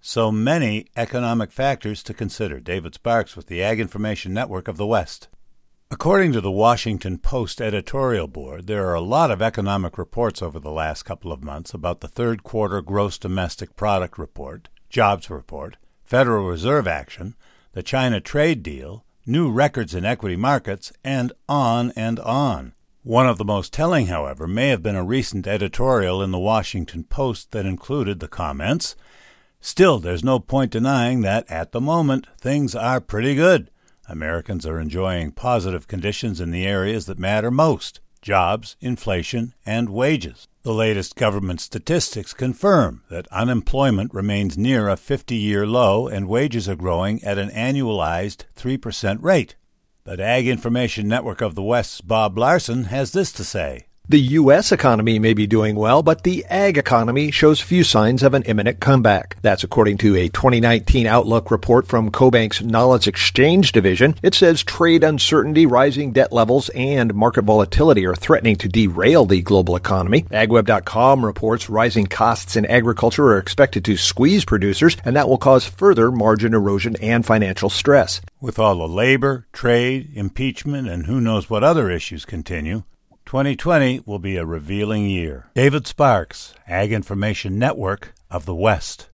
So many economic factors to consider. David Sparks with the Ag Information Network of the West. According to the Washington Post editorial board, there are a lot of economic reports over the last couple of months about the third quarter gross domestic product report, jobs report, Federal Reserve action, the China trade deal, new records in equity markets, and on and on. One of the most telling, however, may have been a recent editorial in the Washington Post that included the comments, "Still, there's no point denying that, at the moment, things are pretty good. Americans are enjoying positive conditions in the areas that matter most: jobs, inflation, and wages. The latest government statistics confirm that unemployment remains near a 50-year low and wages are growing at an annualized 3% rate." But Ag Information Network of the West's Bob Larson has this to say. The U.S. economy may be doing well, but the ag economy shows few signs of an imminent comeback. That's according to a 2019 Outlook report from CoBank's Knowledge Exchange division. It says trade uncertainty, rising debt levels, and market volatility are threatening to derail the global economy. AgWeb.com reports rising costs in agriculture are expected to squeeze producers, and that will cause further margin erosion and financial stress. With all the labor, trade, impeachment, and who knows what other issues continue, 2020 will be a revealing year. David Sparks, Ag Information Network of the West.